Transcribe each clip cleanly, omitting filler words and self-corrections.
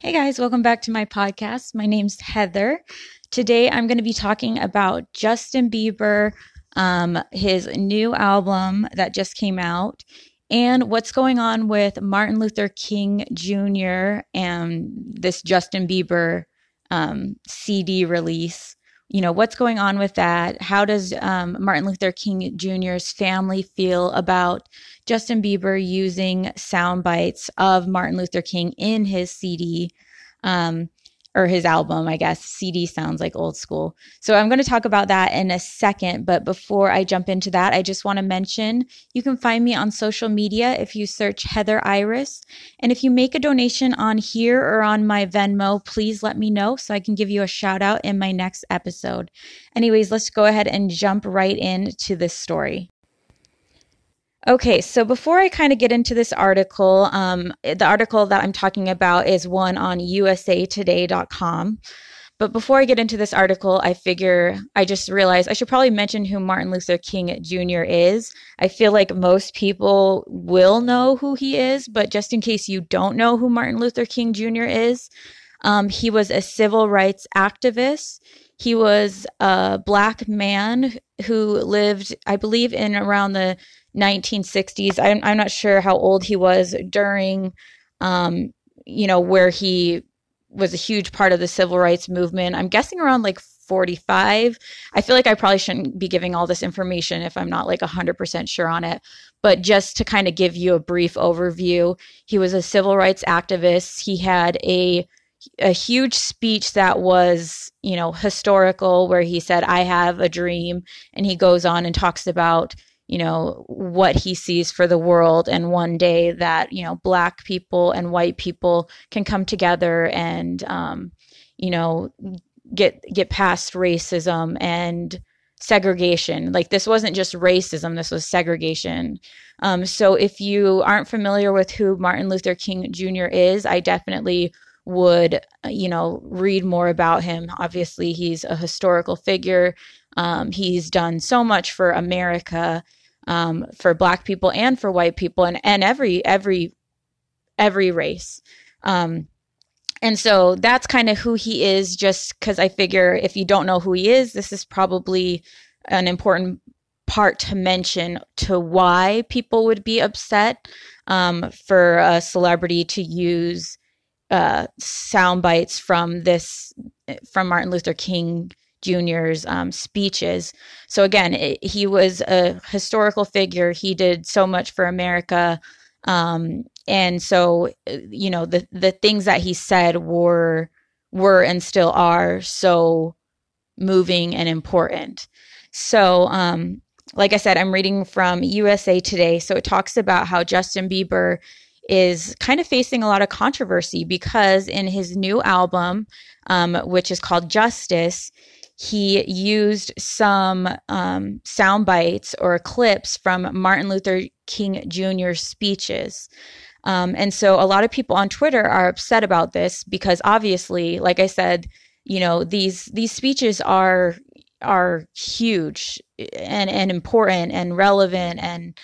Hey guys, welcome back to my podcast. My name's Heather. Today I'm going to be talking about Justin Bieber, his new album that just came out, and what's going on with Martin Luther King Jr. and this Justin Bieber CD release. You know, what's going on with that? How does Martin Luther King Jr.'s family feel about Justin Bieber using sound bites of Martin Luther King in his CD, or his album, I guess. CD sounds like old school. So I'm going to talk about that in a second. But before I jump into that, I just want to mention you can find me on social media if you search Heather Iris. And if you make a donation on here or on my Venmo, please let me know so I can give you a shout out in my next episode. Anyways, let's go ahead and jump right into this story. Okay, so before I kind of get into this article, the article that I'm talking about is one on usatoday.com. But before I get into this article, I just realized I should probably mention who Martin Luther King Jr. is. I feel like most people will know who he is, but just in case you don't know who Martin Luther King Jr. is, he was a civil rights activist. He was a Black man who lived, I believe, in around the 1960s. I'm not sure how old he was during, where he was a huge part of the civil rights movement. I'm guessing around like 45. I feel like I probably shouldn't be giving all this information if I'm not like 100% sure on it. But just to kind of give you a brief overview, he was a civil rights activist. He had a huge speech that was, historical, where he said, "I have a dream." And he goes on and talks about, what he sees for the world, and one day that, Black people and white people can come together and, get past racism and segregation. Like, this wasn't just racism, this was segregation. So if you aren't familiar with who Martin Luther King Jr. is, I definitely would, read more about him. Obviously, he's a historical figure. He's done so much for America, for Black people and for white people, and every race. And so that's kind of who he is, just because I figure if you don't know who he is, this is probably an important part to mention to why people would be upset for a celebrity to use sound bites from Martin Luther King Jr.'s speeches. So again, he was a historical figure. He did so much for America. And so, the things that he said were and still are so moving and important. So, like I said, I'm reading from USA Today. So it talks about how Justin Bieber is kind of facing a lot of controversy because in his new album, which is called Justice, he used some sound bites or clips from Martin Luther King Jr.'s speeches. And so a lot of people on Twitter are upset about this because obviously, like I said, these speeches are huge and important and relevant, and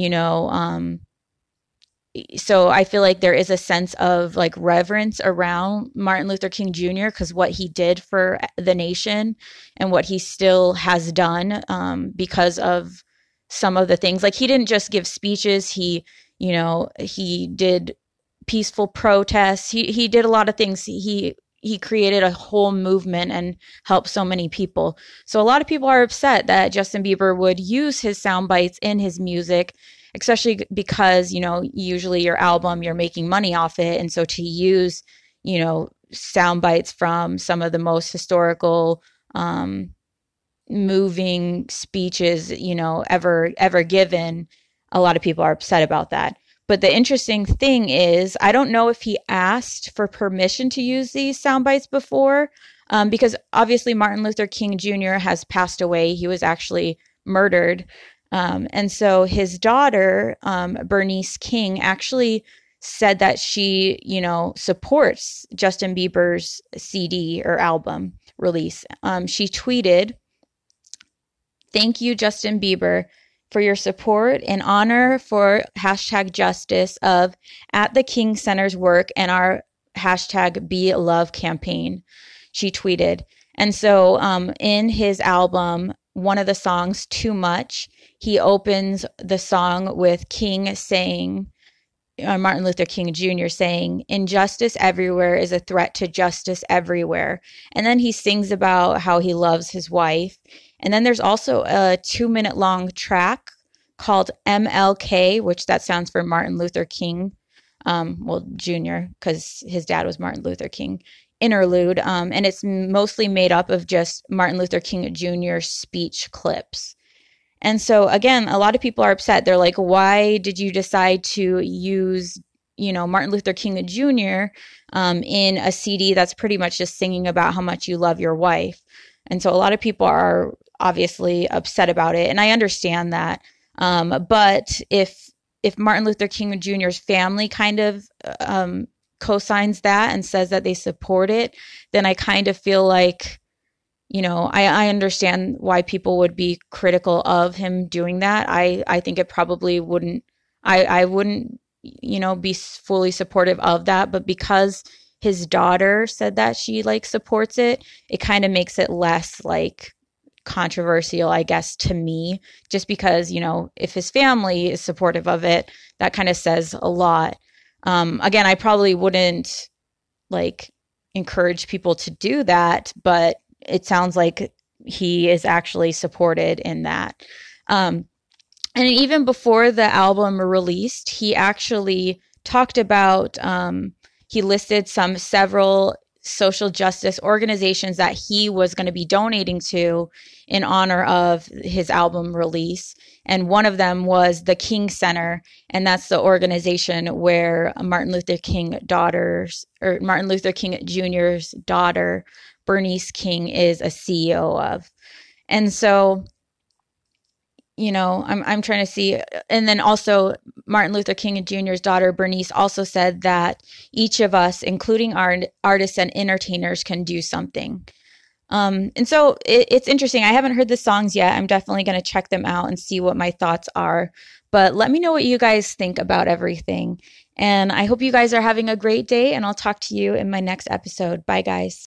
so I feel like there is a sense of like reverence around Martin Luther King Jr. because what he did for the nation and what he still has done, because of some of the things. Like, he didn't just give speeches. He did peaceful protests. He did a lot of things. He created a whole movement and helped so many people. So a lot of people are upset that Justin Bieber would use his sound bites in his music, especially because, usually your album, you're making money off it. And so to use, sound bites from some of the most historical, moving speeches, ever given, a lot of people are upset about that. But the interesting thing is, I don't know if he asked for permission to use these sound bites before, because obviously Martin Luther King Jr. has passed away. He was actually murdered. And so his daughter, Bernice King, actually said that she, supports Justin Bieber's CD or album release. She tweeted, "Thank you, Justin Bieber, for your support and honor for #justice of at the King Center's work and our hashtag Be Love campaign, she tweeted. And so in his album, one of the songs, Too Much, he opens the song with Martin Luther King Jr. saying, injustice everywhere is a threat to justice everywhere. And then he sings about how he loves his wife. And then there's also a 2-minute long track called MLK, which that stands for Martin Luther King, Jr., because his dad was Martin Luther King, interlude. And it's mostly made up of just Martin Luther King Jr. speech clips. And so again, a lot of people are upset. They're like, why did you decide to use, Martin Luther King Jr. In a CD that's pretty much just singing about how much you love your wife? And so a lot of people are obviously upset about it. And I understand that. But if Martin Luther King Jr.'s family kind of co-signs that and says that they support it, then I kind of feel like, I understand why people would be critical of him doing that. I think it probably wouldn't, I wouldn't, be fully supportive of that. But because his daughter said that she supports it, it kind of makes it less controversial, I guess, to me, just because, if his family is supportive of it, that kind of says a lot. Again, I probably wouldn't encourage people to do that, but it sounds like he is actually supported in that. And even before the album released, he actually talked about, he listed several social justice organizations that he was going to be donating to in honor of his album release. And one of them was the King Center. And that's the organization where Martin Luther King Jr.'s daughter, Bernice King, is a CEO of. And so, I'm trying to see. And then also Martin Luther King Jr.'s daughter, Bernice, also said that each of us, including our artists and entertainers, can do something. And so it's interesting. I haven't heard the songs yet. I'm definitely going to check them out and see what my thoughts are. But let me know what you guys think about everything. And I hope you guys are having a great day, and I'll talk to you in my next episode. Bye, guys.